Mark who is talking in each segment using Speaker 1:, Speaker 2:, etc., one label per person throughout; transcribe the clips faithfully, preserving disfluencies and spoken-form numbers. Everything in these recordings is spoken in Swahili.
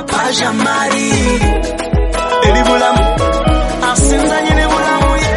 Speaker 1: Papa Jamari. Eli bulam, asinza nyine bulamu ye.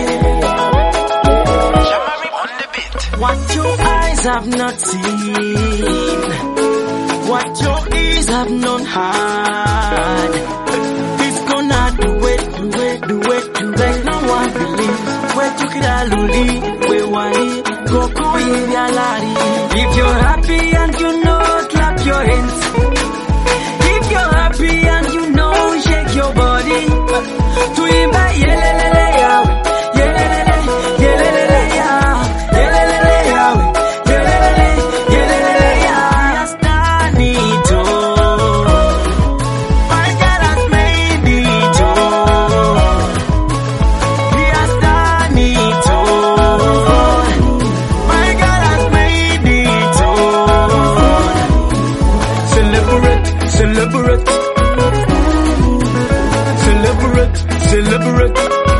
Speaker 1: Jamari on the beat. What your eyes have not seen, what your ears have not heard, it's gonna do it, do it, do it, do it. No one believes. Where took it all, Luli? Where wali? Go go yalari. If you're happy and you know, clap your hands. If you're happy and you know, shake your body. To imba yelelele ya, yelelele, yelelele ya, yelelele ya, yelelele, yelelele ya. Yastanito, my God has made it. Yastanito, my God has made it. Celebrate, celebrate, celebrate, celebrate.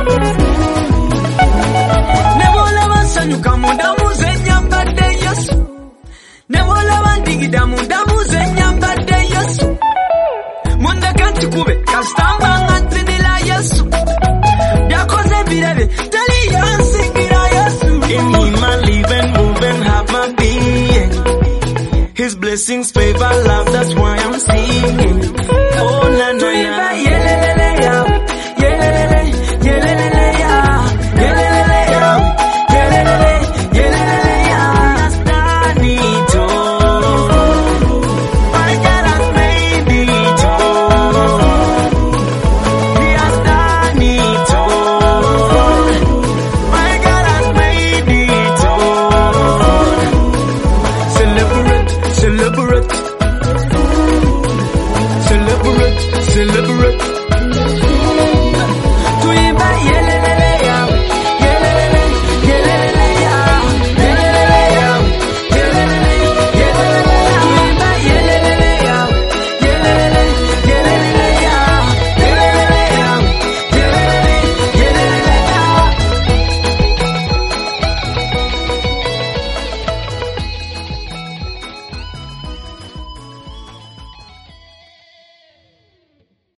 Speaker 1: Nebola basanyuka munda muzenya mbadde Yesu. Nebola bandigida munda muzenya mbadde Yesu. Munda kantukube kasitamba nga nzinira Yesu. Byakoze birebe tali yansingira Yesu. In him I live and move and have my being. His blessings, favor, love, that's why I'm singing. Oh, na na na. Yelelele ya, yelelele, yelelele ya, yelelele ya, yelelele, yelelele ya. Yastanito, my God has made it. Yastanito, my God has made it. Celebrate, celebrate, celebrate, celebrate.